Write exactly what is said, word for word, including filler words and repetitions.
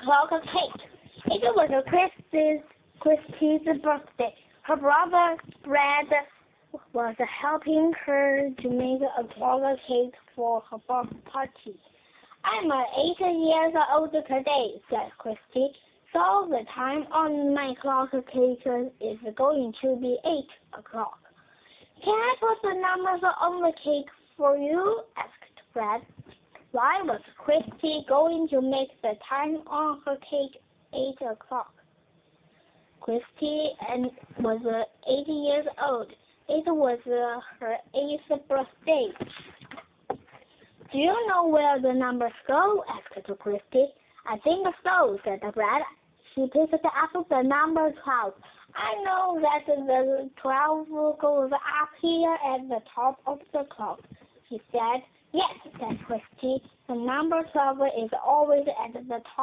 o'clock cake. It was Christy's, Christy's birthday. Her brother Brad was helping her to make a clock cake for her birthday party. I'm eight years old today, said Christy, so the time on my clock cake is going to be eight o'clock. Can I put the numbers on the cake for you? Asked Brad. Why was Christy going to make the time on her cake eight o'clock? Christy and was uh, eight years old. It was uh, her eighth birthday. Do you know where the numbers go? Asked Christy. I think so, said Brad. She picked up the number twelve. I know that the twelve goes up here at the top of the clock, she said. Yes, said Christy. The number twelve is always at the top.